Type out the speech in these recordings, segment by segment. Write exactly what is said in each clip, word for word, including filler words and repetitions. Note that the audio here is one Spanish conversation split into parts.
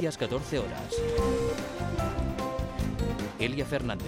Noticias catorce horas. Elia Fernández.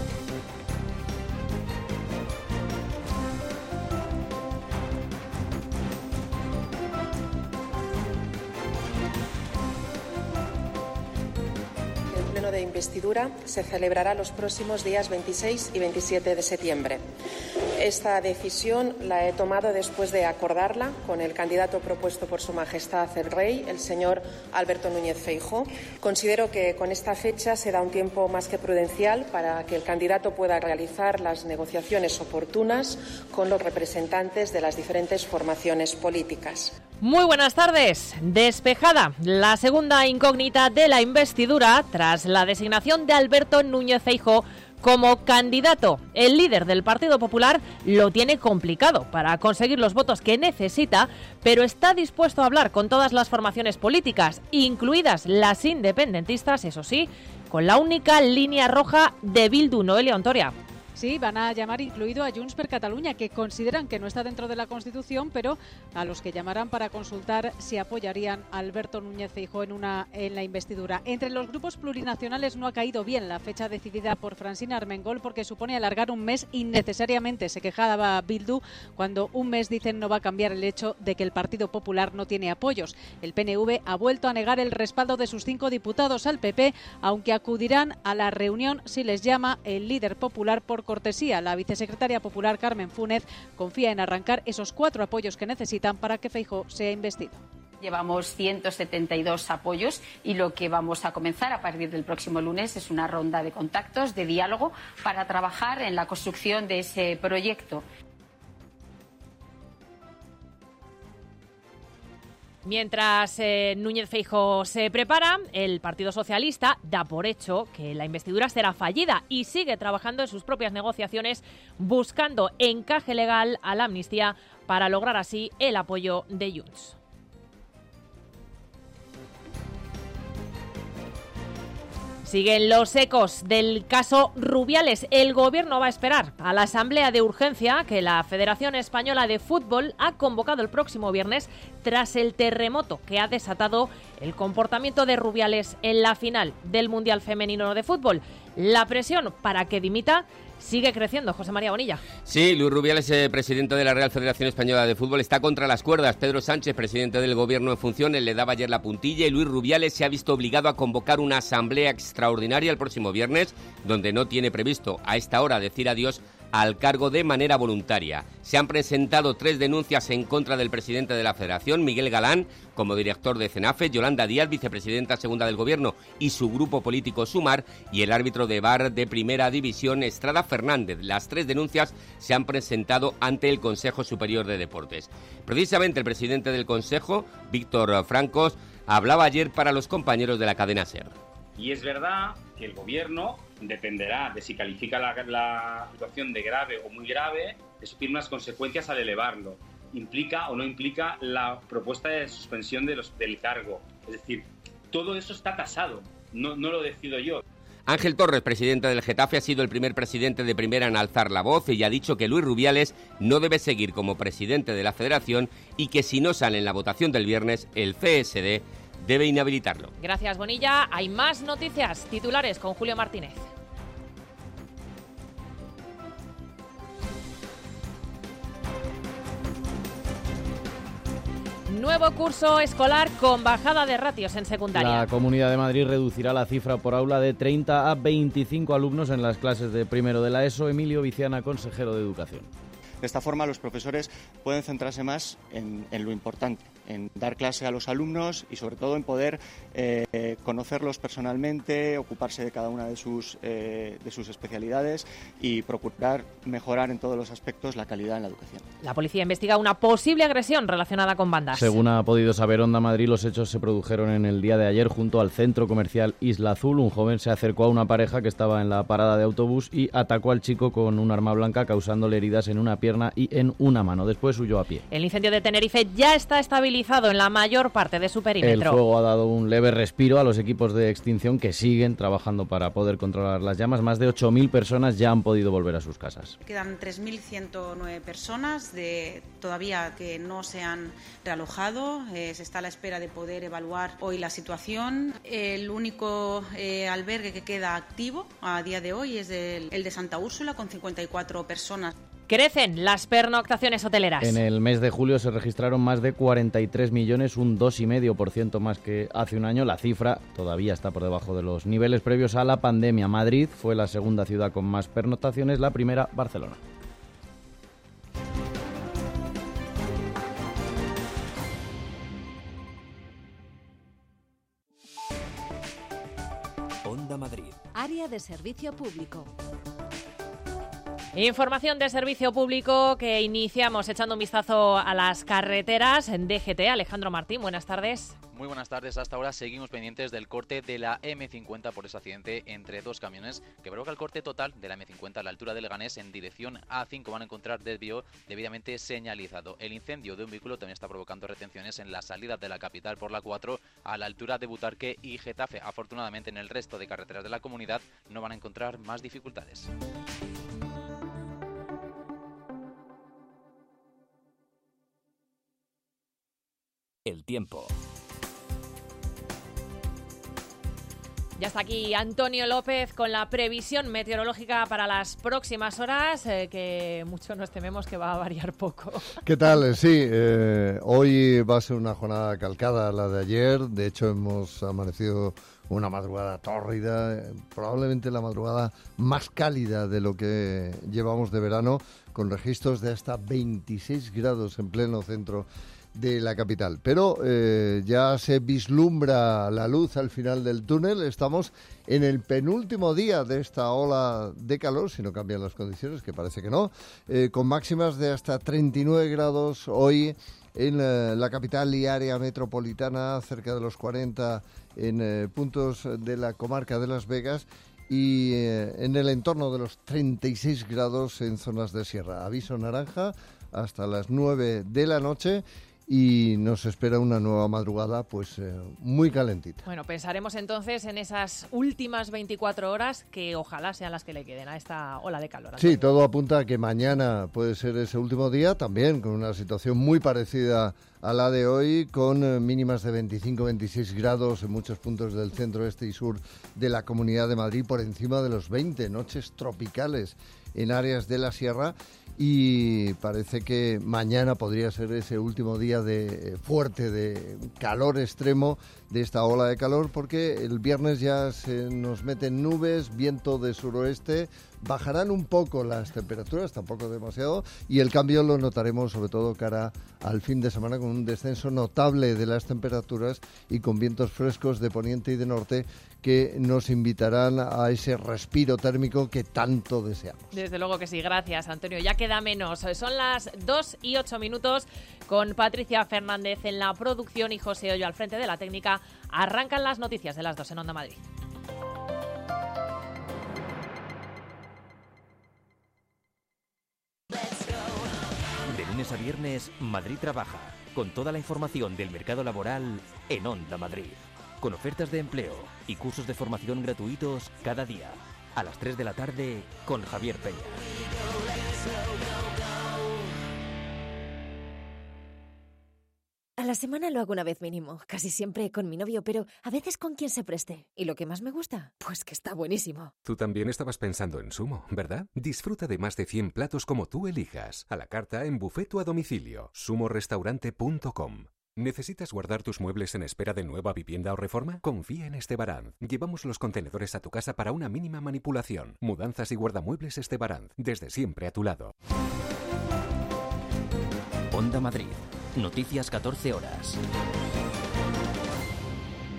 De investidura se celebrará los próximos días veintiséis y veintisiete de septiembre. Esta decisión la he tomado después de acordarla con el candidato propuesto por Su Majestad el Rey, el señor Alberto Núñez Feijóo. Considero que con esta fecha se da un tiempo más que prudencial para que el candidato pueda realizar las negociaciones oportunas con los representantes de las diferentes formaciones políticas. Muy buenas tardes. Despejada la segunda incógnita de la investidura tras la designación de Alberto Núñez Feijóo como candidato. El líder del Partido Popular lo tiene complicado para conseguir los votos que necesita, pero está dispuesto a hablar con todas las formaciones políticas, incluidas las independentistas, eso sí, con la única línea roja de Bildu. Noelia Ontoria. Sí, van a llamar incluido a Junts per Catalunya, que consideran que no está dentro de la Constitución, pero a los que llamarán para consultar si apoyarían a Alberto Núñez Feijóo en, una, en la investidura. Entre los grupos plurinacionales no ha caído bien la fecha decidida por Francina Armengol, porque supone alargar un mes innecesariamente. Se quejaba Bildu cuando un mes dicen no va a cambiar el hecho de que el Partido Popular no tiene apoyos. El P N V ha vuelto a negar el respaldo de sus cinco diputados al P P, aunque acudirán a la reunión si les llama el líder popular por cortesía. La vicesecretaria popular Carmen Fúnez confía en arrancar esos cuatro apoyos que necesitan para que Feijóo sea investido. Llevamos ciento setenta y dos apoyos y lo que vamos a comenzar a partir del próximo lunes es una ronda de contactos, de diálogo, para trabajar en la construcción de ese proyecto. Mientras eh, Núñez Feijóo se prepara, el Partido Socialista da por hecho que la investidura será fallida y sigue trabajando en sus propias negociaciones buscando encaje legal a la amnistía para lograr así el apoyo de Junts. Siguen los ecos del caso Rubiales. El Gobierno va a esperar a la asamblea de urgencia que la Federación Española de Fútbol ha convocado el próximo viernes tras el terremoto que ha desatado el comportamiento de Rubiales en la final del Mundial Femenino de Fútbol. La presión para que dimita sigue creciendo. José María Bonilla. Sí, Luis Rubiales, eh, presidente de la Real Federación Española de Fútbol, está contra las cuerdas. Pedro Sánchez, presidente del Gobierno en funciones, le daba ayer la puntilla y Luis Rubiales se ha visto obligado a convocar una asamblea extraordinaria el próximo viernes, donde no tiene previsto a esta hora decir adiós al cargo de manera voluntaria. Se han presentado tres denuncias en contra del presidente de la Federación, Miguel Galán, como director de CENAFE, Yolanda Díaz, vicepresidenta segunda del Gobierno, y su grupo político Sumar, y el árbitro de V A R de Primera División, Estrada Fernández. Las tres denuncias se han presentado ante el Consejo Superior de Deportes. Precisamente el presidente del Consejo, Víctor Francos, hablaba ayer para los compañeros de la cadena SER. Y es verdad que el Gobierno dependerá de si califica la, la situación de grave o muy grave, de sufrir unas consecuencias al elevarlo. Implica o no implica la propuesta de suspensión de los, del cargo. Es decir, todo eso está tasado, no, no lo decido yo. Ángel Torres, presidente del Getafe, ha sido el primer presidente de Primera en alzar la voz y ha dicho que Luis Rubiales no debe seguir como presidente de la Federación y que si no sale en la votación del viernes, el C S D debe inhabilitarlo. Gracias, Bonilla. Hay más noticias. Titulares con Julio Martínez. Nuevo curso escolar con bajada de ratios en secundaria. La Comunidad de Madrid reducirá la cifra por aula de treinta a veinticinco alumnos en las clases de primero de la ESO. Emilio Viciana, consejero de Educación. De esta forma, los profesores pueden centrarse más en, en lo importante, en dar clase a los alumnos y, sobre todo, en poder eh, conocerlos personalmente, ocuparse de cada una de sus, eh, de sus especialidades y procurar mejorar en todos los aspectos la calidad en la educación. La policía investiga una posible agresión relacionada con bandas. Según ha podido saber Onda Madrid, los hechos se produjeron en el día de ayer junto al centro comercial Isla Azul. Un joven se acercó a una pareja que estaba en la parada de autobús y atacó al chico con un arma blanca, causándole heridas en una pierna pierna y en una mano. Después huyó a pie. El incendio de Tenerife ya está estabilizado en la mayor parte de su perímetro. El fuego ha dado un leve respiro a los equipos de extinción que siguen trabajando para poder controlar las llamas. Más de ocho mil personas ya han podido volver a sus casas. Quedan tres mil ciento nueve personas de, todavía que no se han realojado. Eh, se está a la espera de poder evaluar hoy la situación. El único eh, albergue que queda activo a día de hoy es el, el de Santa Úrsula, con cincuenta y cuatro personas. Crecen las pernoctaciones hoteleras. En el mes de julio se registraron más de cuarenta y tres millones, un dos coma cinco por ciento más que hace un año. La cifra todavía está por debajo de los niveles previos a la pandemia. Madrid fue la segunda ciudad con más pernoctaciones, la primera Barcelona. Onda Madrid. Área de servicio público. Información de servicio público que iniciamos echando un vistazo a las carreteras en D G T. Alejandro Martín, buenas tardes. Muy buenas tardes. Hasta ahora seguimos pendientes del corte de la eme cincuenta por ese accidente entre dos camiones que provoca el corte total de la eme cincuenta a la altura del Leganés en dirección A cinco. Van a encontrar desvío debidamente señalizado. El incendio de un vehículo también está provocando retenciones en la salida de la capital por la cuatro a la altura de Butarque y Getafe. Afortunadamente en el resto de carreteras de la comunidad no van a encontrar más dificultades. El tiempo. Ya está aquí Antonio López con la previsión meteorológica para las próximas horas, eh, que mucho nos tememos que va a variar poco. ¿Qué tal? Sí, eh, hoy va a ser una jornada calcada a la de ayer. De hecho, hemos amanecido una madrugada tórrida, probablemente la madrugada más cálida de lo que llevamos de verano, con registros de hasta veintiséis grados en pleno centro de la capital. Pero eh, ya se vislumbra la luz al final del túnel. Estamos en el penúltimo día de esta ola de calor, si no cambian las condiciones, que parece que no, eh, con máximas de hasta treinta y nueve grados hoy en eh, la capital y área metropolitana, cerca de los cuarenta en eh, puntos de la comarca de Las Vegas, y eh, en el entorno de los treinta y seis grados en zonas de sierra. Aviso naranja hasta las nueve de la noche. Y nos espera una nueva madrugada pues eh, muy calentita. Bueno, pensaremos entonces en esas últimas veinticuatro horas que ojalá sean las que le queden a esta ola de calor. Sí, todo apunta a que mañana puede ser ese último día, también con una situación muy parecida a la de hoy, con eh, mínimas de veinticinco a veintiséis grados en muchos puntos del centro, este y sur de la Comunidad de Madrid, por encima de los veinte, noches tropicales en áreas de la sierra. Y parece que mañana podría ser ese último día de fuerte, de calor extremo de esta ola de calor, porque el viernes ya se nos meten nubes, viento de suroeste, bajarán un poco las temperaturas, tampoco demasiado, y el cambio lo notaremos sobre todo cara al fin de semana, con un descenso notable de las temperaturas y con vientos frescos de poniente y de norte que nos invitarán a ese respiro térmico que tanto deseamos. Desde luego que sí, gracias Antonio. Ya queda menos. Son las dos y ocho minutos, con Patricia Fernández en la producción y José Hoyo al frente de la técnica. Arrancan las noticias de las dos en Onda Madrid. De lunes a viernes, Madrid trabaja, con toda la información del mercado laboral en Onda Madrid. Con ofertas de empleo y cursos de formación gratuitos cada día. A las tres de la tarde con Javier Peña. A la semana lo hago una vez mínimo, casi siempre con mi novio, pero a veces con quien se preste. ¿Y lo que más me gusta? Pues que está buenísimo. Tú también estabas pensando en Sumo, ¿verdad? Disfruta de más de cien platos como tú elijas. A la carta, en buffet o a domicilio. sumo restaurante punto com. ¿Necesitas guardar tus muebles en espera de nueva vivienda o reforma? Confía en Estebaranz. Llevamos los contenedores a tu casa para una mínima manipulación. Mudanzas y guardamuebles Estebaranz. Desde siempre a tu lado. Onda Madrid. Noticias catorce horas.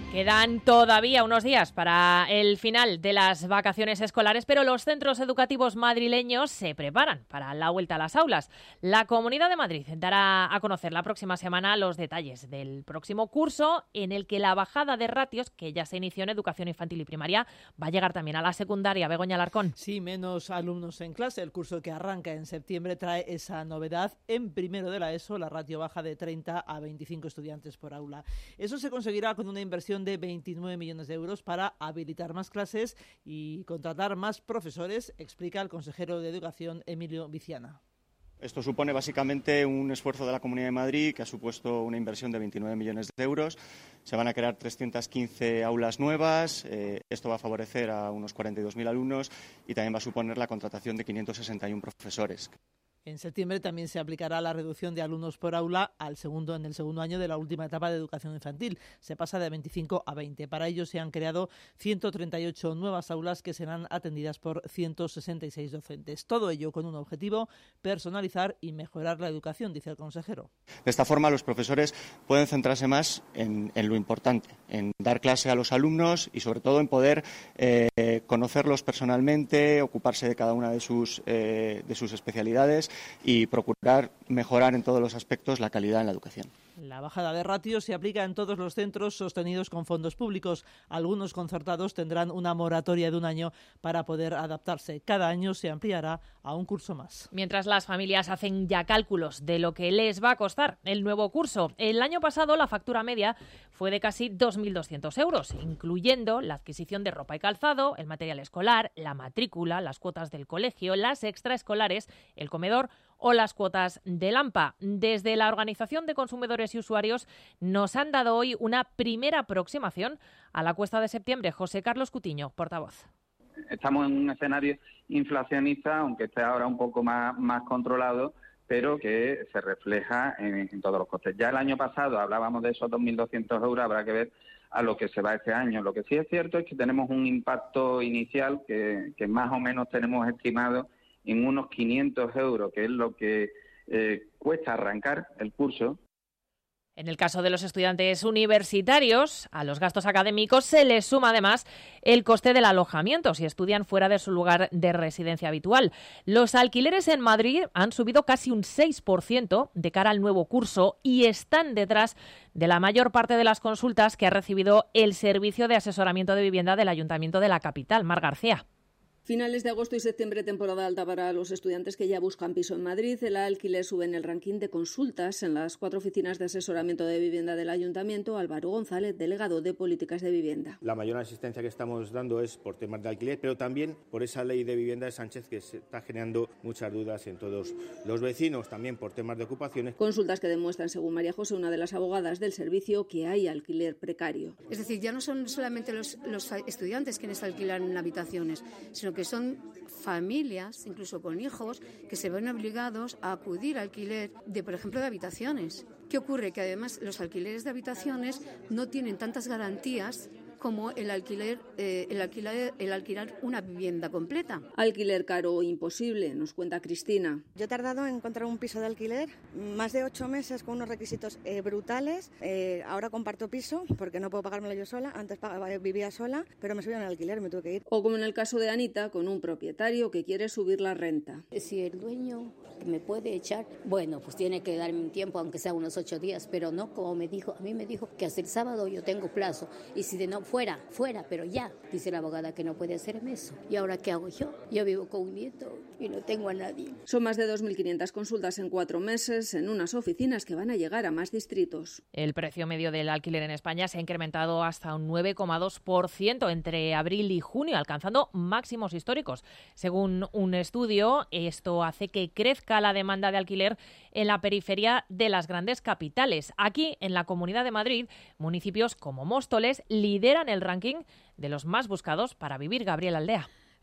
Quedan todavía unos días para el final de las vacaciones escolares, pero los centros educativos madrileños se preparan para la vuelta a las aulas. La Comunidad de Madrid dará a conocer la próxima semana los detalles del próximo curso, en el que la bajada de ratios, que ya se inició en educación infantil y primaria, va a llegar también a la secundaria. Begoña Alarcón. Sí, menos alumnos en clase. El curso que arranca en septiembre trae esa novedad. En primero de la ESO, la ratio baja de treinta a veinticinco estudiantes por aula. Eso se conseguirá con una inversión de veintinueve millones de euros para habilitar más clases y contratar más profesores, explica el consejero de Educación, Emilio Viciana. Esto supone básicamente un esfuerzo de la Comunidad de Madrid que ha supuesto una inversión de veintinueve millones de euros. Se van a crear trescientas quince aulas nuevas. Eh, esto va a favorecer a unos cuarenta y dos mil alumnos y también va a suponer la contratación de quinientos sesenta y uno profesores. En septiembre también se aplicará la reducción de alumnos por aula al segundo en el segundo año de la última etapa de educación infantil. Se pasa de veinticinco a veinte. Para ello se han creado ciento treinta y ocho nuevas aulas que serán atendidas por ciento sesenta y seis docentes. Todo ello con un objetivo: personalizar y mejorar la educación, dice el consejero. De esta forma, los profesores pueden centrarse más en, en lo importante, en dar clase a los alumnos y, sobre todo, en poder eh, conocerlos personalmente, ocuparse de cada una de sus, eh, de sus especialidades y procurar mejorar en todos los aspectos la calidad en la educación. La bajada de ratios se aplica en todos los centros sostenidos con fondos públicos. Algunos concertados tendrán una moratoria de un año para poder adaptarse. Cada año se ampliará a un curso más. Mientras las familias hacen ya cálculos de lo que les va a costar el nuevo curso. El año pasado la factura media fue de casi dos mil doscientos euros, incluyendo la adquisición de ropa y calzado, el material escolar, la matrícula, las cuotas del colegio, las extraescolares, el comedor o las cuotas del A M P A. Desde la Organización de Consumidores y Usuarios nos han dado hoy una primera aproximación a la cuesta de septiembre. José Carlos Cutiño, portavoz. Estamos en un escenario inflacionista, aunque esté ahora un poco más, más controlado, pero que se refleja en, en todos los costes. Ya el año pasado hablábamos de esos dos mil doscientos euros, habrá que ver a lo que se va este año. Lo que sí es cierto es que tenemos un impacto inicial que, que más o menos tenemos estimado en unos quinientos euros, que es lo que eh, cuesta arrancar el curso. En el caso de los estudiantes universitarios, a los gastos académicos se les suma además el coste del alojamiento si estudian fuera de su lugar de residencia habitual. Los alquileres en Madrid han subido casi un seis por ciento de cara al nuevo curso y están detrás de la mayor parte de las consultas que ha recibido el Servicio de Asesoramiento de Vivienda del Ayuntamiento de la capital. Mar García. Finales de agosto y septiembre, temporada alta para los estudiantes que ya buscan piso en Madrid. El alquiler sube en el ranking de consultas. En las cuatro oficinas de asesoramiento de vivienda del Ayuntamiento, Álvaro González, delegado de Políticas de Vivienda. La mayor asistencia que estamos dando es por temas de alquiler, pero también por esa ley de vivienda de Sánchez que se está generando muchas dudas en todos los vecinos, también por temas de ocupaciones. Consultas que demuestran, según María José, una de las abogadas del servicio, que hay alquiler precario. Es decir, ya no son solamente los, los estudiantes quienes alquilan habitaciones, sino que son familias, incluso con hijos, que se ven obligados a acudir al alquiler de, por ejemplo, de habitaciones. ¿Qué ocurre? Que además los alquileres de habitaciones no tienen tantas garantías como el alquiler, eh, el alquiler, el alquilar una vivienda completa. Alquiler caro o imposible, nos cuenta Cristina. Yo he tardado en encontrar un piso de alquiler, más de ocho meses con unos requisitos eh, brutales. Eh, ahora comparto piso porque no puedo pagármelo yo sola. Antes pagaba, vivía sola, pero me subieron el alquiler y me tuve que ir. O como en el caso de Anita, con un propietario que quiere subir la renta. Si el dueño me puede echar, bueno, pues tiene que darme un tiempo, aunque sea unos ocho días, pero no como me dijo, a mí me dijo que hasta el sábado yo tengo plazo, y si de no fuera, fuera, pero ya, dice la abogada que no puede hacerme eso. ¿Y ahora qué hago yo? Yo vivo con un nieto y no tengo a nadie. Son más de dos mil quinientas consultas en cuatro meses en unas oficinas que van a llegar a más distritos. El precio medio del alquiler en España se ha incrementado hasta un nueve coma dos por ciento entre abril y junio, alcanzando máximos históricos. Según un estudio, esto hace que crezca la demanda de alquiler en la periferia de las grandes capitales. Aquí, en la Comunidad de Madrid, municipios como Móstoles lideran el ranking de los más buscados para vivir. Gabriel Aldea.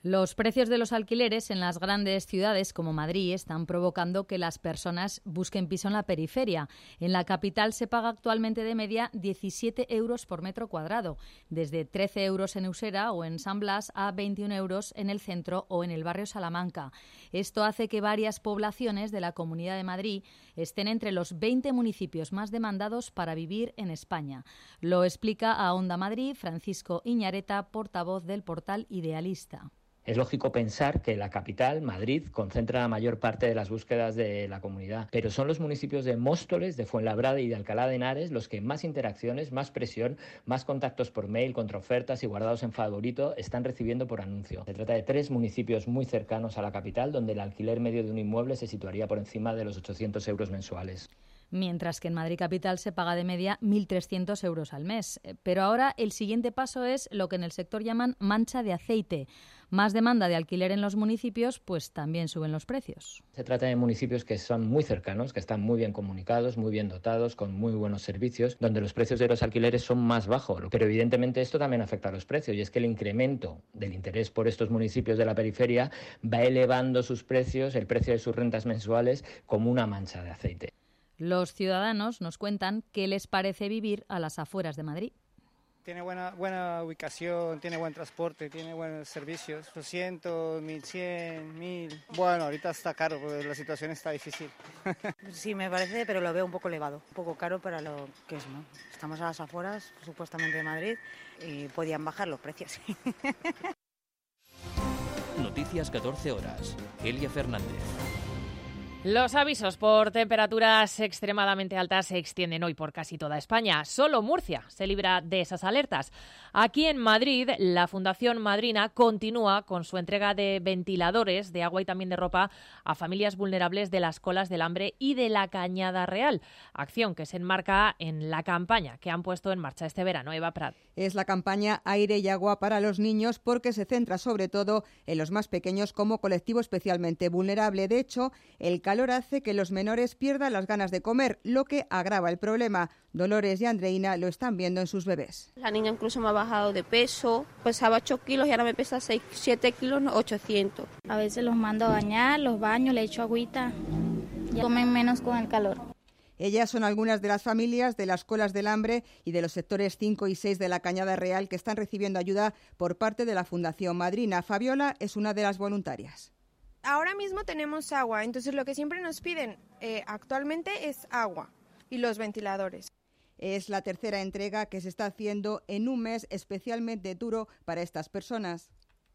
Los precios de los alquileres en las grandes ciudades como Madrid están provocando que las personas busquen piso en la periferia. En la capital se paga actualmente de media diecisiete euros por metro cuadrado, desde trece euros en Usera o en San Blas a veintiún euros en el centro o en el barrio Salamanca. Esto hace que varias poblaciones de la Comunidad de Madrid estén entre los veinte municipios más demandados para vivir en España. Lo explica a Onda Madrid Francisco Iñareta, portavoz del portal Idealista. Es lógico pensar que la capital, Madrid, concentra la mayor parte de las búsquedas de la comunidad, pero son los municipios de Móstoles, de Fuenlabrada y de Alcalá de Henares los que más interacciones, más presión, más contactos por mail, contraofertas y guardados en favorito están recibiendo por anuncio. Se trata de tres municipios muy cercanos a la capital, donde el alquiler medio de un inmueble se situaría por encima de los ochocientos euros mensuales. Mientras que en Madrid capital se paga de media mil trescientos euros al mes. Pero ahora el siguiente paso es lo que en el sector llaman mancha de aceite. Más demanda de alquiler en los municipios, pues también suben los precios. Se trata de municipios que son muy cercanos, que están muy bien comunicados, muy bien dotados, con muy buenos servicios, donde los precios de los alquileres son más bajos. Pero evidentemente esto también afecta a los precios, y es que el incremento del interés por estos municipios de la periferia va elevando sus precios, el precio de sus rentas mensuales, como una mancha de aceite. Los ciudadanos nos cuentan qué les parece vivir a las afueras de Madrid. Tiene buena, buena ubicación, tiene buen transporte, tiene buenos servicios. doscientos, mil cien, mil. Bueno, ahorita está caro porque la situación está difícil. Sí, me parece, pero lo veo un poco elevado. Un poco caro para lo que es, ¿no? Estamos a las afueras, supuestamente de Madrid, y podían bajar los precios. Noticias catorce horas. Elia Fernández. Los avisos por temperaturas extremadamente altas se extienden hoy por casi toda España. Solo Murcia se libra de esas alertas. Aquí en Madrid, la Fundación Madrina continúa con su entrega de ventiladores, de agua y también de ropa a familias vulnerables de las colas del Hambre y de la Cañada Real. Acción que se enmarca en la campaña que han puesto en marcha este verano. Eva Prat. Es la campaña Aire y Agua para los Niños, porque se centra sobre todo en los más pequeños como colectivo especialmente vulnerable. De hecho, el calor hace que los menores pierdan las ganas de comer, lo que agrava el problema. Dolores y Andreina lo están viendo en sus bebés. La niña incluso me ha bajado de peso, pesaba ocho kilos y ahora me pesa seis, siete kilos, ochocientos. A veces los mando a bañar, los baño, le echo agüita, ya comen menos con el calor. Ellas son algunas de las familias de las colas del Hambre y de los sectores cinco y seis de la Cañada Real que están recibiendo ayuda por parte de la Fundación Madrina. Fabiola es una de las voluntarias. Ahora mismo tenemos agua, entonces lo que siempre nos piden eh, actualmente es agua y los ventiladores. Es la tercera entrega que se está haciendo en un mes especialmente duro para estas personas.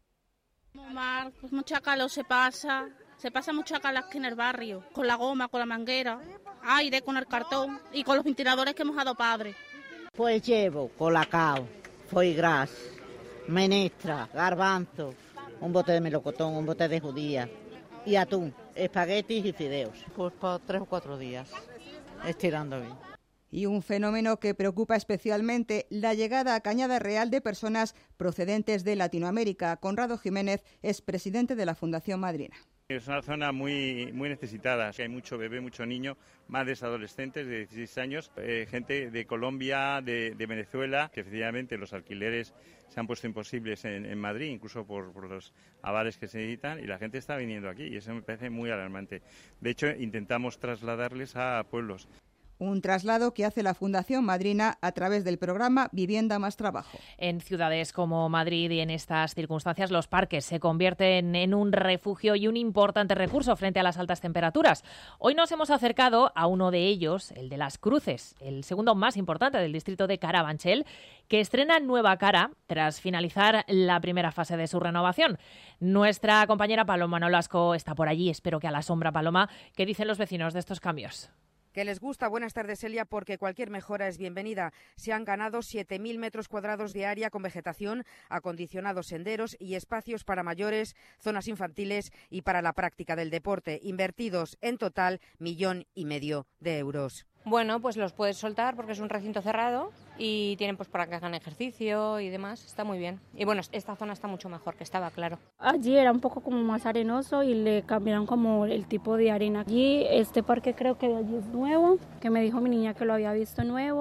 Mar, pues mucha calor se pasa, se pasa mucha calor aquí en el barrio, con la goma, con la manguera, aire, con el cartón y con los ventiladores que hemos dado padre. Pues llevo colacao, foie gras, menestra, garbanzo, un bote de melocotón, un bote de judía y atún, espaguetis y fideos. Pues para tres o cuatro días, estirando bien. Y un fenómeno que preocupa especialmente, la llegada a Cañada Real de personas procedentes de Latinoamérica. Conrado Jiménez es presidente de la Fundación Madrina. Es una zona muy muy necesitada, hay mucho bebé, mucho niño, madres adolescentes de dieciséis años, eh, gente de Colombia, de, de Venezuela, que efectivamente los alquileres se han puesto imposibles en, en Madrid, incluso por, por los avales que se necesitan, y la gente está viniendo aquí, y eso me parece muy alarmante. De hecho, intentamos trasladarles a pueblos. Un traslado que hace la Fundación Madrina a través del programa Vivienda más Trabajo. En ciudades como Madrid y en estas circunstancias los parques se convierten en un refugio y un importante recurso frente a las altas temperaturas. Hoy nos hemos acercado a uno de ellos, el de Las Cruces, el segundo más importante del distrito de Carabanchel, que estrena nueva cara tras finalizar la primera fase de su renovación. Nuestra compañera Paloma Nolasco está por allí. Espero que a la sombra, Paloma. ¿Qué dicen los vecinos de estos cambios? Que les gusta. Buenas tardes, Elia, porque cualquier mejora es bienvenida. Se han ganado siete mil metros cuadrados de área con vegetación, acondicionados senderos y espacios para mayores, zonas infantiles y para la práctica del deporte. Invertidos en total millón y medio de euros. Bueno, pues los puedes soltar porque es un recinto cerrado y tienen pues para que hagan ejercicio y demás, está muy bien. Y bueno, esta zona está mucho mejor que estaba, claro. Allí era un poco como más arenoso y le cambiaron como el tipo de arena. Allí este parque creo que de allí es nuevo, que me dijo mi niña que lo había visto nuevo.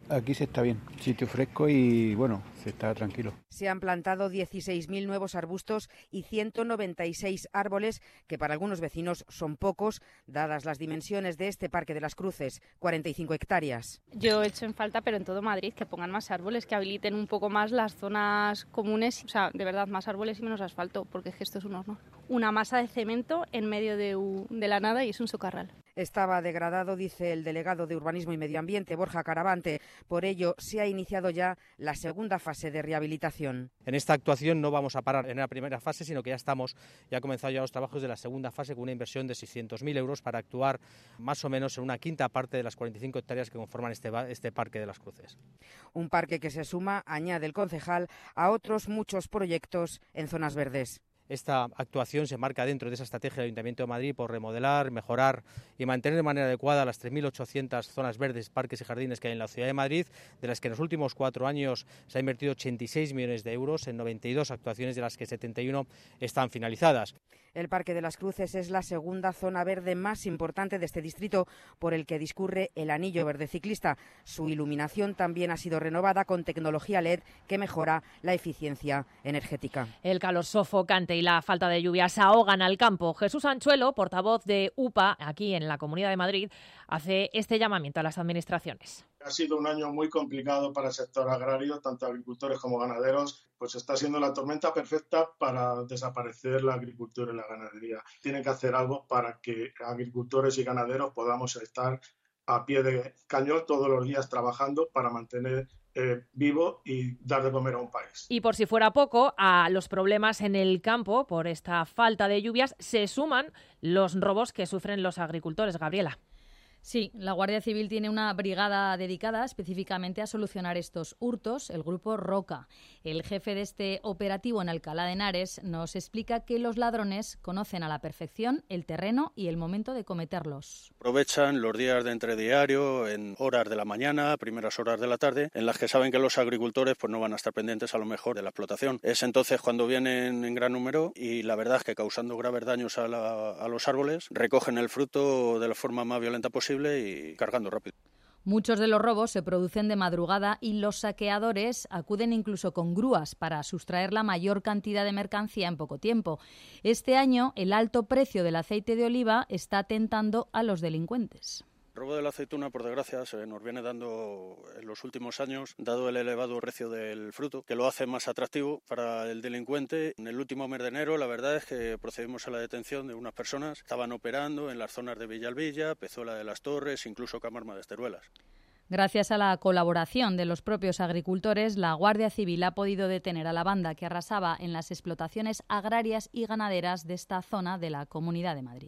Aquí se está bien, sitio fresco y bueno, se está tranquilo. Se han plantado dieciséis mil nuevos arbustos y ciento noventa y seis árboles, que para algunos vecinos son pocos, dadas las dimensiones de este Parque de las Cruces, cuarenta y cinco hectáreas. Yo he hecho en falta, pero en todo Madrid, que pongan más árboles, que habiliten un poco más las zonas comunes, o sea, de verdad, más árboles y menos asfalto, porque es que esto es un horno. Una masa de cemento en medio de, de la nada y es un socarral. Estaba degradado, dice el delegado de Urbanismo y Medio Ambiente, Borja Caravante. Por ello, se ha iniciado ya la segunda fase de rehabilitación. En esta actuación no vamos a parar en la primera fase, sino que ya estamos, ya han comenzado ya los trabajos de la segunda fase con una inversión de seiscientos mil euros para actuar más o menos en una quinta parte de las cuarenta y cinco hectáreas que conforman este, este Parque de las Cruces. Un parque que se suma, añade el concejal, a otros muchos proyectos en zonas verdes. Esta actuación se marca dentro de esa estrategia del Ayuntamiento de Madrid por remodelar, mejorar y mantener de manera adecuada las tres mil ochocientas zonas verdes, parques y jardines que hay en la ciudad de Madrid, de las que en los últimos cuatro años se ha invertido ochenta y seis millones de euros en noventa y dos actuaciones, de las que setenta y uno están finalizadas. El Parque de las Cruces es la segunda zona verde más importante de este distrito, por el que discurre el anillo verde ciclista. Su iluminación también ha sido renovada con tecnología L E D que mejora la eficiencia energética. El calor sofocante y la falta de lluvias ahogan al campo. Jesús Anchuelo, portavoz de U P A, aquí en la Comunidad de Madrid, hace este llamamiento a las administraciones. Ha sido un año muy complicado para el sector agrario, tanto agricultores como ganaderos, pues está siendo la tormenta perfecta para desaparecer la agricultura y la ganadería. Tienen que hacer algo para que agricultores y ganaderos podamos estar a pie de cañón todos los días trabajando para mantener eh, vivo y dar de comer a un país. Y por si fuera poco, a los problemas en el campo por esta falta de lluvias se suman los robos que sufren los agricultores. Gabriela. Sí, la Guardia Civil tiene una brigada dedicada específicamente a solucionar estos hurtos, el grupo Roca. El jefe de este operativo en Alcalá de Henares nos explica que los ladrones conocen a la perfección el terreno y el momento de cometerlos. Aprovechan los días de entrediario, en horas de la mañana, primeras horas de la tarde, en las que saben que los agricultores pues no van a estar pendientes a lo mejor de la explotación. Es entonces cuando vienen en gran número y la verdad es que causando graves daños a, la, a los árboles, recogen el fruto de la forma más violenta posible y cargando rápido. Muchos de los robos se producen de madrugada y los saqueadores acuden incluso con grúas para sustraer la mayor cantidad de mercancía en poco tiempo. Este año, el alto precio del aceite de oliva está tentando a los delincuentes. El robo de la aceituna, por desgracia, se nos viene dando en los últimos años, dado el elevado precio del fruto, que lo hace más atractivo para el delincuente. En el último mes de enero, la verdad es que procedimos a la detención de unas personas que estaban operando en las zonas de Villalvilla, Pezuela de las Torres, incluso Camarma de Esteruelas. Gracias a la colaboración de los propios agricultores, la Guardia Civil ha podido detener a la banda que arrasaba en las explotaciones agrarias y ganaderas de esta zona de la Comunidad de Madrid.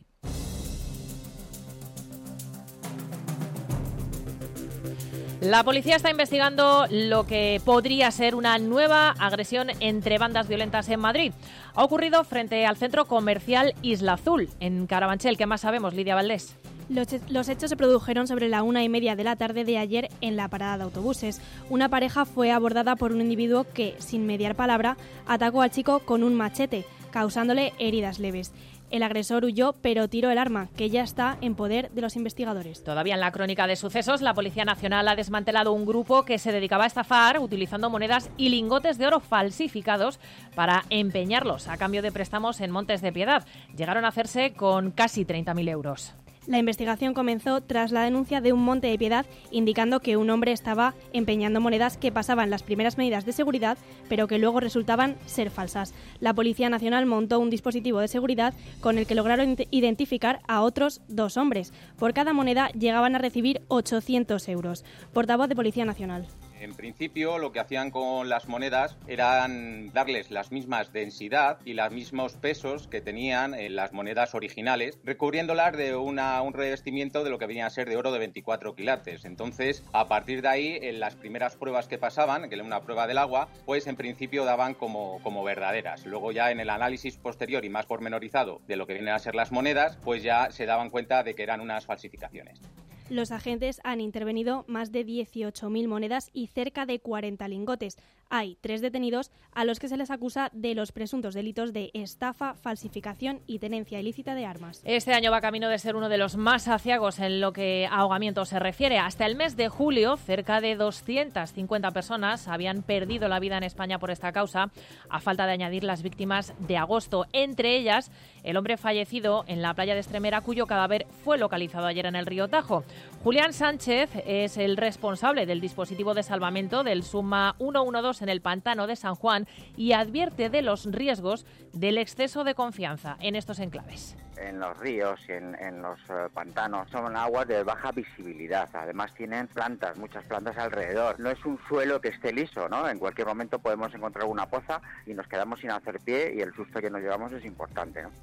La policía está investigando lo que podría ser una nueva agresión entre bandas violentas en Madrid. Ha ocurrido frente al centro comercial Isla Azul, en Carabanchel. ¿Qué más sabemos, Lidia Valdés? Los, los hechos se produjeron sobre la una y media de la tarde de ayer en la parada de autobuses. Una pareja fue abordada por un individuo que, sin mediar palabra, atacó al chico con un machete, causándole heridas leves. El agresor huyó, pero tiró el arma, que ya está en poder de los investigadores. Todavía en la crónica de sucesos, la Policía Nacional ha desmantelado un grupo que se dedicaba a estafar utilizando monedas y lingotes de oro falsificados para empeñarlos a cambio de préstamos en Montes de Piedad. Llegaron a hacerse con casi treinta mil euros. La investigación comenzó tras la denuncia de un Monte de Piedad indicando que un hombre estaba empeñando monedas que pasaban las primeras medidas de seguridad, pero que luego resultaban ser falsas. La Policía Nacional montó un dispositivo de seguridad con el que lograron identificar a otros dos hombres. Por cada moneda llegaban a recibir ochocientos euros. Portavoz de Policía Nacional. En principio, lo que hacían con las monedas eran darles las mismas densidad y los mismos pesos que tenían en las monedas originales, recubriéndolas de una, un revestimiento de lo que venía a ser de oro de veinticuatro quilates. Entonces, a partir de ahí, en las primeras pruebas que pasaban, que era una prueba del agua, pues en principio daban como, como verdaderas. Luego ya en el análisis posterior y más pormenorizado de lo que vienen a ser las monedas, pues ya se daban cuenta de que eran unas falsificaciones. Los agentes han intervenido más de dieciocho mil monedas y cerca de cuarenta lingotes. hay tres detenidos a los que se les acusa de los presuntos delitos de estafa, falsificación y tenencia ilícita de armas. Este año va camino de ser uno de los más aciagos en lo que a ahogamiento se refiere. Hasta el mes de julio, cerca de doscientas cincuenta personas habían perdido la vida en España por esta causa, a falta de añadir las víctimas de agosto. Entre ellas, el hombre fallecido en la playa de Estremera, cuyo cadáver fue localizado ayer en el río Tajo. Julián Sánchez es el responsable del dispositivo de salvamento del Suma ciento doce en el pantano de San Juan y advierte de los riesgos del exceso de confianza en estos enclaves. En los ríos y en, en los uh, pantanos son aguas de baja visibilidad. Además tienen plantas, muchas plantas alrededor. No es un suelo que esté liso, ¿no? En cualquier momento podemos encontrar una poza y nos quedamos sin hacer pie y el susto que nos llevamos es importante, ¿no?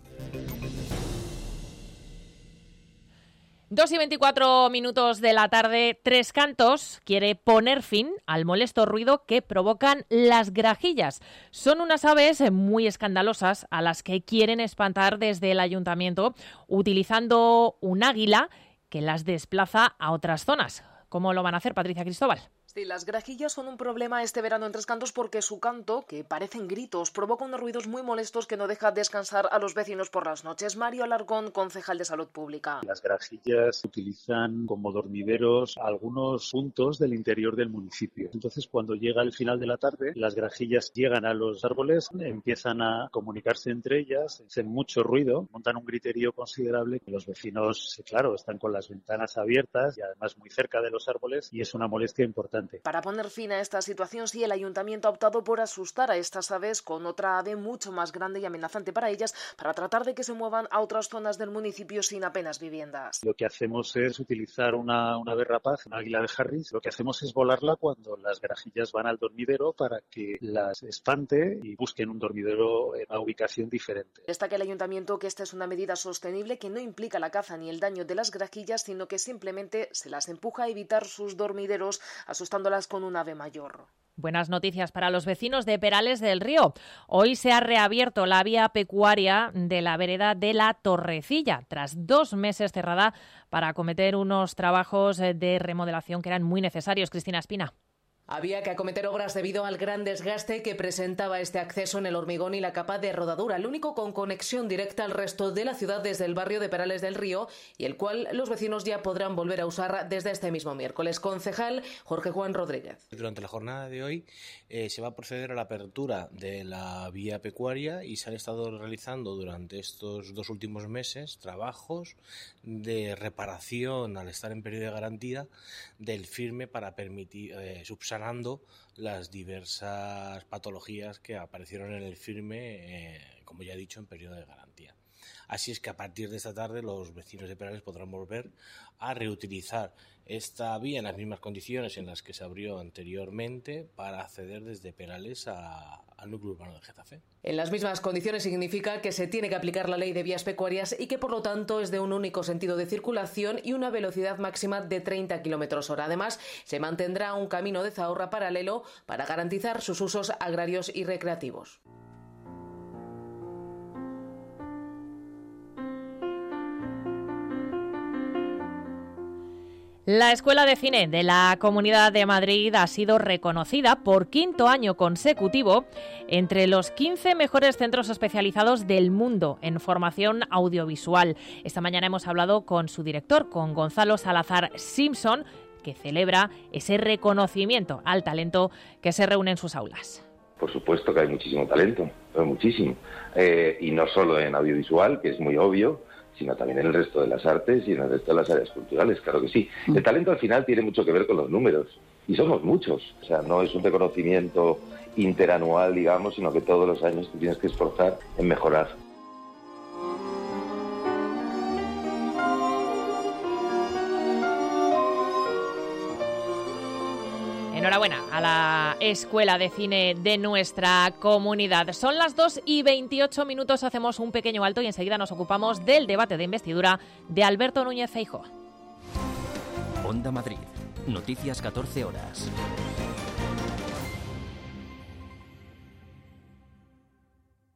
dos y veinticuatro minutos de la tarde, Tres Cantos quiere poner fin al molesto ruido que provocan las grajillas. Son unas aves muy escandalosas a las que quieren espantar desde el ayuntamiento utilizando un águila que las desplaza a otras zonas. ¿Cómo lo van a hacer, Patricia Cristóbal? Sí, las grajillas son un problema este verano en Tres Cantos porque su canto, que parecen gritos, provoca unos ruidos muy molestos que no deja descansar a los vecinos por las noches. Mario Alarcón, concejal de Salud Pública. Las grajillas utilizan como dormideros algunos puntos del interior del municipio. Entonces, cuando llega el final de la tarde, las grajillas llegan a los árboles, empiezan a comunicarse entre ellas, hacen mucho ruido, montan un griterío considerable. Los vecinos, claro, están con las ventanas abiertas y además muy cerca de los árboles y es una molestia importante. Para poner fin a esta situación, sí, el ayuntamiento ha optado por asustar a estas aves con otra ave mucho más grande y amenazante para ellas, para tratar de que se muevan a otras zonas del municipio sin apenas viviendas. Lo que hacemos es utilizar una, una ave rapaz, una águila de Harris. Lo que hacemos es volarla cuando las grajillas van al dormidero para que las espante y busquen un dormidero en una ubicación diferente. Destaca el ayuntamiento que esta es una medida sostenible que no implica la caza ni el daño de las grajillas, sino que simplemente se las empuja a evitar sus dormideros, asustándolas con un ave mayor. Buenas noticias para los vecinos de Perales del Río. Hoy se ha reabierto la vía pecuaria de la vereda de la Torrecilla, tras dos meses cerrada para acometer unos trabajos de remodelación que eran muy necesarios. Cristina Espina. Había que acometer obras debido al gran desgaste que presentaba este acceso en el hormigón y la capa de rodadura, el único con conexión directa al resto de la ciudad desde el barrio de Perales del Río y el cual los vecinos ya podrán volver a usar desde este mismo miércoles. Concejal Jorge Juan Rodríguez. Durante la jornada de hoy eh, se va a proceder a la apertura de la vía pecuaria y se han estado realizando durante estos dos últimos meses trabajos de reparación al estar en periodo de garantía del firme para permitir eh, subsanar las diversas patologías que aparecieron en el firme, eh, como ya he dicho, en periodo de garantía. Así es que a partir de esta tarde los vecinos de Perales podrán volver a reutilizar esta vía en las mismas condiciones en las que se abrió anteriormente para acceder desde Perales a, al núcleo urbano de Getafe. En las mismas condiciones significa que se tiene que aplicar la ley de vías pecuarias y que por lo tanto es de un único sentido de circulación y una velocidad máxima de treinta kilómetros hora. Además, se mantendrá un camino de zahorra paralelo para garantizar sus usos agrarios y recreativos. La Escuela de Cine de la Comunidad de Madrid ha sido reconocida por quinto año consecutivo entre los quince mejores centros especializados del mundo en formación audiovisual. Esta mañana hemos hablado con su director, con Gonzalo Salazar Simpson, que celebra ese reconocimiento al talento que se reúne en sus aulas. Por supuesto que hay muchísimo talento, muchísimo. Eh, y no solo en audiovisual, que es muy obvio, sino también en el resto de las artes y en el resto de las áreas culturales, claro que sí. El talento al final tiene mucho que ver con los números, y somos muchos. O sea, no es un reconocimiento interanual, digamos, sino que todos los años te tienes que esforzar en mejorar. Enhorabuena a la Escuela de Cine de nuestra comunidad. Son las dos y veintiocho minutos, hacemos un pequeño alto y enseguida nos ocupamos del debate de investidura de Alberto Núñez Feijóo. Onda Madrid, noticias catorce horas.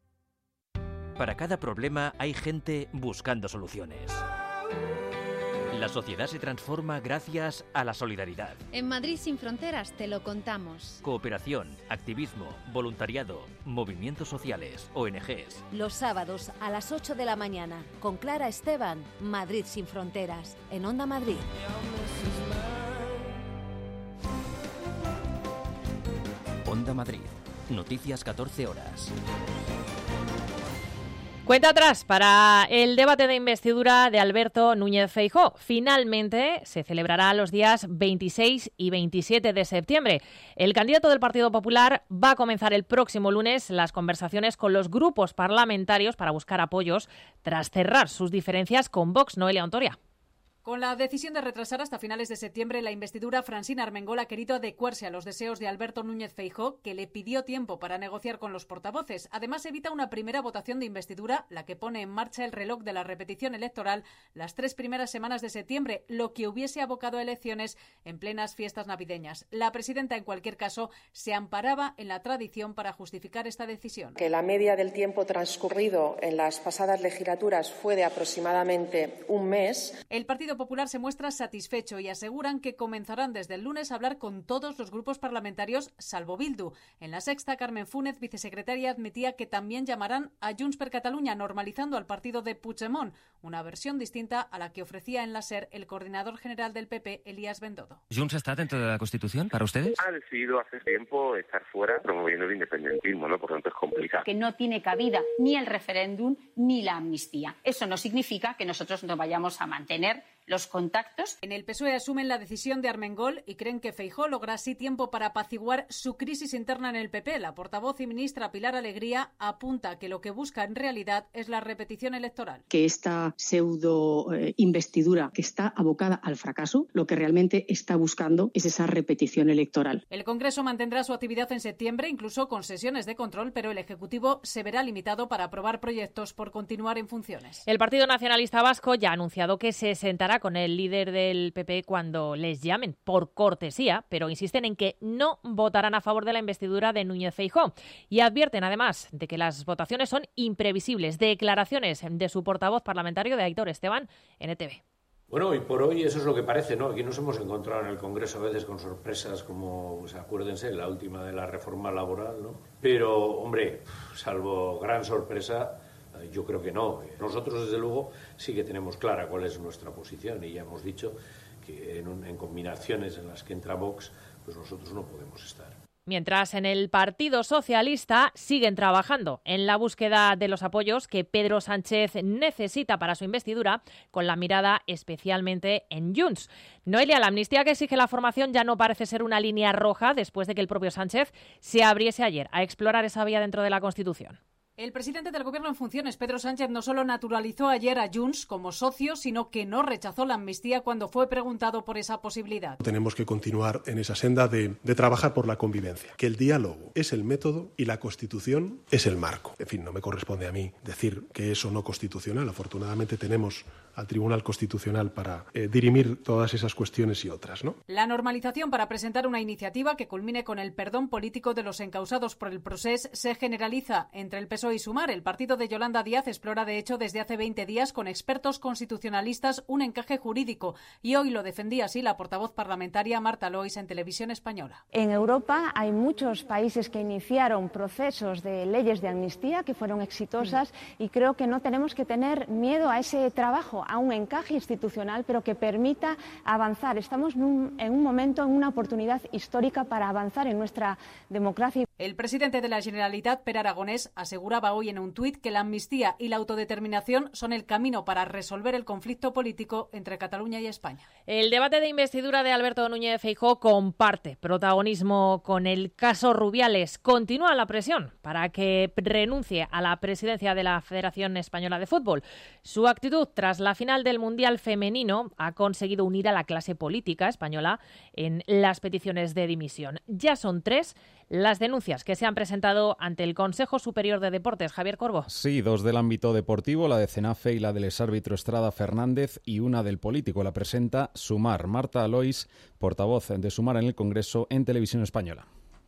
Para cada problema hay gente buscando soluciones. La sociedad se transforma gracias a la solidaridad. En Madrid sin fronteras te lo contamos. Cooperación, activismo, voluntariado, movimientos sociales, O N Ges. Los sábados a las ocho de la mañana, con Clara Esteban, Madrid sin fronteras, en Onda Madrid. Onda Madrid. Noticias catorce horas. Cuenta atrás para el debate de investidura de Alberto Núñez Feijóo. Finalmente se celebrará los días veintiséis y veintisiete de septiembre. El candidato del Partido Popular va a comenzar el próximo lunes las conversaciones con los grupos parlamentarios para buscar apoyos tras cerrar sus diferencias con Vox. Noelia Ontoria. Con la decisión de retrasar hasta finales de septiembre la investidura, Francina Armengol ha querido adecuarse a los deseos de Alberto Núñez Feijóo, que le pidió tiempo para negociar con los portavoces. Además, evita una primera votación de investidura, la que pone en marcha el reloj de la repetición electoral las tres primeras semanas de septiembre, lo que hubiese abocado a elecciones en plenas fiestas navideñas. La presidenta, en cualquier caso, se amparaba en la tradición para justificar esta decisión. Que la media del tiempo transcurrido en las pasadas legislaturas fue de aproximadamente un mes. El Partido Popular se muestra satisfecho y aseguran que comenzarán desde el lunes a hablar con todos los grupos parlamentarios, salvo Bildu. En La Sexta, Carmen Fúnez, vicesecretaria, admitía que también llamarán a Junts per Catalunya, normalizando al partido de Puigdemont, una versión distinta a la que ofrecía en la SER el coordinador general del P P, Elías Bendodo. ¿Junts está dentro de la Constitución para ustedes? Ha decidido hace tiempo estar fuera promoviendo el independentismo, ¿no? Por lo tanto es complicado. Que no tiene cabida ni el referéndum ni la amnistía. Eso no significa que nosotros no vayamos a mantener los contactos. En el P S O E asumen la decisión de Armengol y creen que Feijóo logra así tiempo para apaciguar su crisis interna en el P P. La portavoz y ministra Pilar Alegría apunta que lo que busca en realidad es la repetición electoral. Que esta pseudo eh, investidura que está abocada al fracaso, lo que realmente está buscando es esa repetición electoral. El Congreso mantendrá su actividad en septiembre, incluso con sesiones de control, pero el Ejecutivo se verá limitado para aprobar proyectos por continuar en funciones. El Partido Nacionalista Vasco ya ha anunciado que se sentará con el líder del P P cuando les llamen, por cortesía, pero insisten en que no votarán a favor de la investidura de Núñez Feijóo y advierten además de que las votaciones son imprevisibles. Declaraciones de su portavoz parlamentario, de Aitor Esteban, en E T V. Bueno, hoy por hoy eso es lo que parece, ¿no? Aquí nos hemos encontrado en el Congreso a veces con sorpresas como, pues, acuérdense, la última de la reforma laboral, ¿no? Pero, hombre, salvo gran sorpresa, yo creo que no. Nosotros, desde luego, sí que tenemos clara cuál es nuestra posición y ya hemos dicho que en, un, en combinaciones en las que entra Vox, pues nosotros no podemos estar. Mientras en el Partido Socialista siguen trabajando en la búsqueda de los apoyos que Pedro Sánchez necesita para su investidura, con la mirada especialmente en Junts. Noelia, la amnistía que exige la formación ya no parece ser una línea roja después de que el propio Sánchez se abriese ayer a explorar esa vía dentro de la Constitución. El presidente del Gobierno en funciones, Pedro Sánchez, no solo naturalizó ayer a Junts como socio, sino que no rechazó la amnistía cuando fue preguntado por esa posibilidad. Tenemos que continuar en esa senda de, de trabajar por la convivencia, que el diálogo es el método y la Constitución es el marco. En fin, no me corresponde a mí decir que eso no constitucional. Afortunadamente tenemos al Tribunal Constitucional para eh, dirimir todas esas cuestiones y otras, ¿no? La normalización para presentar una iniciativa que culmine con el perdón político de los encausados por el Procés se generaliza entre el P S O E y Sumar. El partido de Yolanda Díaz explora, de hecho, desde hace veinte días con expertos constitucionalistas un encaje jurídico y hoy lo defendía así la portavoz parlamentaria Marta Lois en Televisión Española. En Europa hay muchos países que iniciaron procesos de leyes de amnistía que fueron exitosas y creo que no tenemos que tener miedo a ese trabajo, a un encaje institucional, pero que permita avanzar. Estamos en un, en un momento, en una oportunidad histórica para avanzar en nuestra democracia. El presidente de la Generalitat, Per Aragonés, aseguraba hoy en un tuit que la amnistía y la autodeterminación son el camino para resolver el conflicto político entre Cataluña y España. El debate de investidura de Alberto Núñez Feijóo comparte protagonismo con el caso Rubiales. Continúa la presión para que renuncie a la presidencia de la Federación Española de Fútbol. Su actitud tras la final del Mundial Femenino ha conseguido unir a la clase política española en las peticiones de dimisión. Ya son tres las denuncias que se han presentado ante el Consejo Superior de Deportes. Javier Corbo. Sí, dos del ámbito deportivo, la de CENAFE y la del exárbitro Estrada Fernández, y una del político. La presenta Sumar. Marta Lois, portavoz de Sumar en el Congreso, en Televisión Española.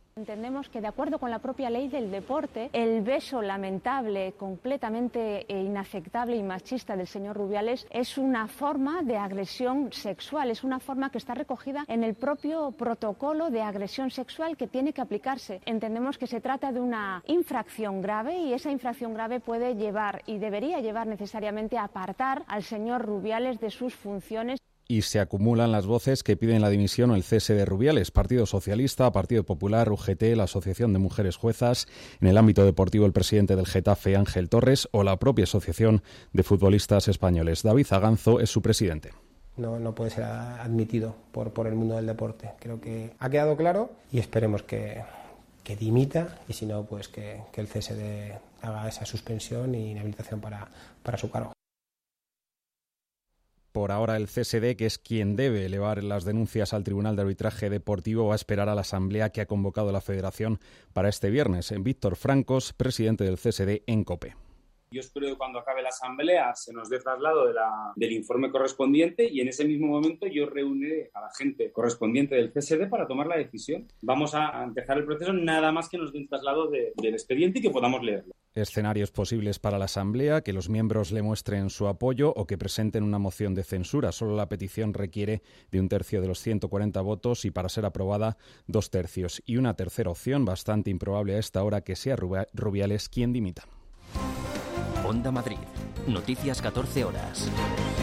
Entendemos que, de acuerdo con la propia ley del deporte, el beso lamentable, completamente inaceptable y machista del señor Rubiales es una forma de agresión sexual, es una forma que está recogida en el propio protocolo de agresión sexual que tiene que aplicarse. Entendemos que se trata de una infracción grave y esa infracción grave puede llevar y debería llevar necesariamente a apartar al señor Rubiales de sus funciones. Y se acumulan las voces que piden la dimisión o el cese de Rubiales. Partido Socialista, Partido Popular, U G T, la Asociación de Mujeres Juezas, en el ámbito deportivo el presidente del Getafe, Ángel Torres, o la propia Asociación de Futbolistas Españoles. David Aganzo es su presidente. No, no puede ser admitido por, por el mundo del deporte. Creo que ha quedado claro y esperemos que, que dimita y si no, pues que, que el C S D haga esa suspensión y inhabilitación para, para su cargo. Por ahora el C S D, que es quien debe elevar las denuncias al Tribunal de Arbitraje Deportivo, va a esperar a la asamblea que ha convocado la Federación para este viernes. Víctor Francos, presidente del C S D en COPE. Yo espero que cuando acabe la asamblea se nos dé traslado de la, del informe correspondiente y en ese mismo momento yo reúne a la gente correspondiente del C S D para tomar la decisión. Vamos a empezar el proceso nada más que nos dé un traslado de, del expediente y que podamos leerlo. Escenarios posibles para la asamblea, que los miembros le muestren su apoyo o que presenten una moción de censura. Solo la petición requiere de un tercio de los ciento cuarenta votos y para ser aprobada dos tercios. Y una tercera opción, bastante improbable a esta hora, que sea Rubiales quien dimita. Onda Madrid. Noticias catorce horas.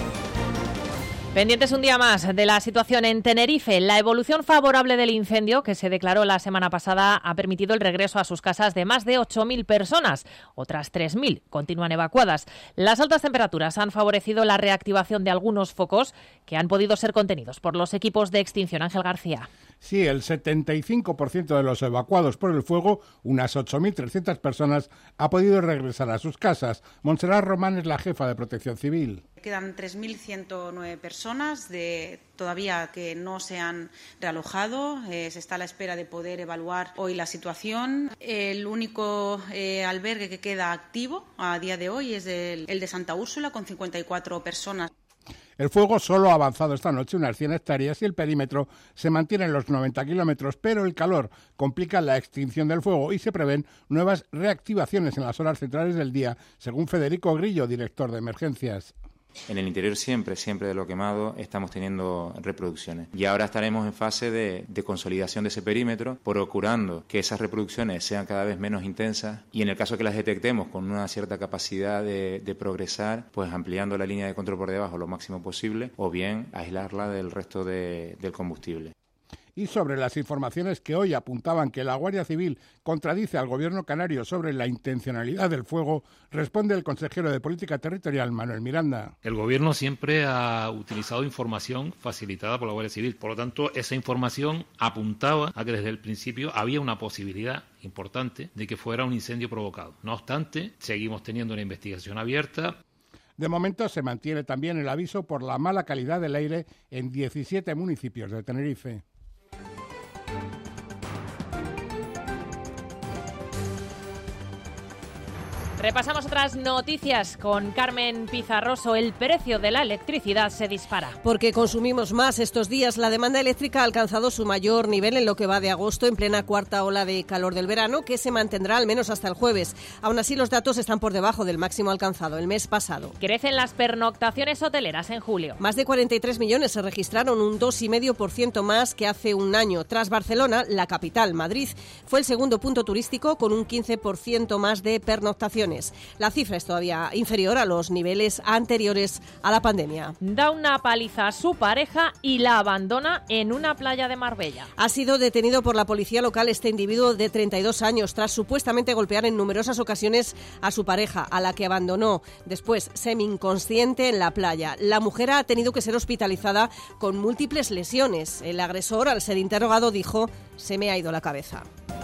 Pendientes un día más de la situación en Tenerife. La evolución favorable del incendio que se declaró la semana pasada ha permitido el regreso a sus casas de más de ocho mil personas. Otras tres mil continúan evacuadas. Las altas temperaturas han favorecido la reactivación de algunos focos que han podido ser contenidos por los equipos de extinción. Ángel García. Sí, el setenta y cinco por ciento de los evacuados por el fuego, unas ocho mil trescientas personas, ha podido regresar a sus casas. Montserrat Román es la jefa de Protección Civil. Quedan tres mil ciento nueve personas de, todavía que no se han realojado. Eh, se está a la espera de poder evaluar hoy la situación. El único eh, albergue que queda activo a día de hoy es el, el de Santa Úrsula, con cincuenta y cuatro personas. El fuego solo ha avanzado esta noche unas cien hectáreas y el perímetro se mantiene en los noventa kilómetros, pero el calor complica la extinción del fuego y se prevén nuevas reactivaciones en las horas centrales del día, según Federico Grillo, director de emergencias. En el interior siempre, siempre de lo quemado, estamos teniendo reproducciones. Y ahora estaremos en fase de, de consolidación de ese perímetro, procurando que esas reproducciones sean cada vez menos intensas y en el caso que las detectemos con una cierta capacidad de, de progresar, pues ampliando la línea de control por debajo lo máximo posible o bien aislarla del resto de, del combustible. Y sobre las informaciones que hoy apuntaban que la Guardia Civil contradice al Gobierno canario sobre la intencionalidad del fuego, responde el consejero de Política Territorial, Manuel Miranda. El Gobierno siempre ha utilizado información facilitada por la Guardia Civil. Por lo tanto, esa información apuntaba a que desde el principio había una posibilidad importante de que fuera un incendio provocado. No obstante, seguimos teniendo una investigación abierta. De momento se mantiene también el aviso por la mala calidad del aire en diecisiete municipios de Tenerife. Repasamos otras noticias con Carmen Pizarroso. El precio de la electricidad se dispara. Porque consumimos más estos días. La demanda eléctrica ha alcanzado su mayor nivel en lo que va de agosto, en plena cuarta ola de calor del verano, que se mantendrá al menos hasta el jueves. Aún así, los datos están por debajo del máximo alcanzado el mes pasado. Crecen las pernoctaciones hoteleras en julio. Más de cuarenta y tres millones se registraron, un dos coma cinco por ciento más que hace un año. Tras Barcelona, la capital, Madrid, fue el segundo punto turístico con un quince por ciento más de pernoctaciones. La cifra es todavía inferior a los niveles anteriores a la pandemia. Da una paliza a su pareja y la abandona en una playa de Marbella. Ha sido detenido por la policía local este individuo de treinta y dos años tras supuestamente golpear en numerosas ocasiones a su pareja, a la que abandonó después semi-inconsciente en la playa. La mujer ha tenido que ser hospitalizada con múltiples lesiones. El agresor, al ser interrogado, dijo: "Se me ha ido la cabeza".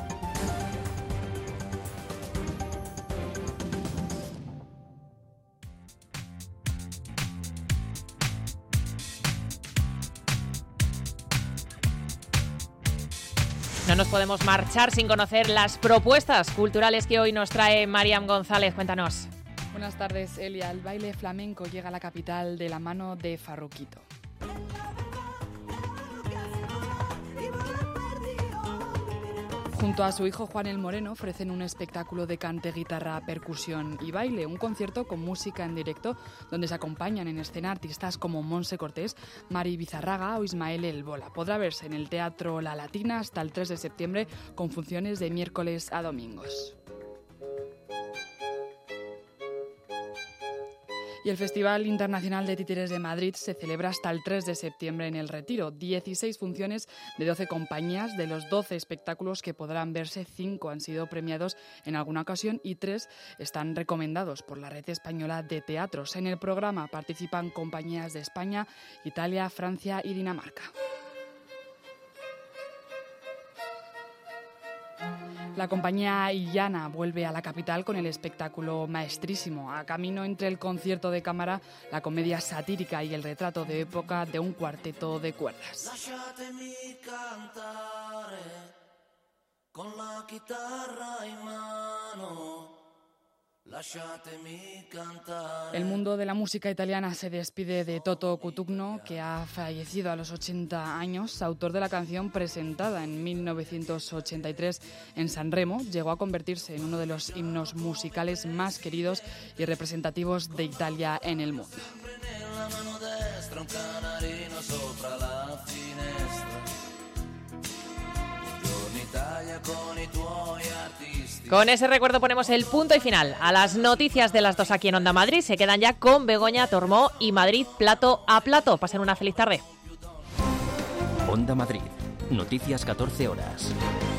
No nos podemos marchar sin conocer las propuestas culturales que hoy nos trae Mariam González. Cuéntanos. Buenas tardes, Elia. El baile flamenco llega a la capital de la mano de Farruquito. Junto a su hijo Juan el Moreno ofrecen un espectáculo de cante, guitarra, percusión y baile, un concierto con música en directo donde se acompañan en escena artistas como Monse Cortés, Mari Bizarraga o Ismael El Bola. Podrá verse en el Teatro La Latina hasta el tres de septiembre con funciones de miércoles a domingos. Y el Festival Internacional de Títeres de Madrid se celebra hasta el tres de septiembre en El Retiro. dieciséis funciones de doce compañías. De los doce espectáculos que podrán verse, cinco han sido premiados en alguna ocasión y tres están recomendados por la Red Española de Teatros. En el programa participan compañías de España, Italia, Francia y Dinamarca. La compañía Illana vuelve a la capital con el espectáculo Maestrísimo. A camino entre el concierto de cámara, la comedia satírica y el retrato de época de un cuarteto de cuerdas. Lasciatemi cantare con la chitarra in mano. Lasciatemi cantare. El mundo de la música italiana se despide de Toto Cutugno, que ha fallecido a los ochenta años, autor de la canción presentada en mil novecientos ochenta y tres en Sanremo. Llegó a convertirse en uno de los himnos musicales más queridos y representativos de Italia en el mundo. Con ese recuerdo ponemos el punto y final a las noticias de las dos aquí en Onda Madrid. Se quedan ya con Begoña Tormó y Madrid plato a plato. Pasen una feliz tarde. Onda Madrid. Noticias catorce horas.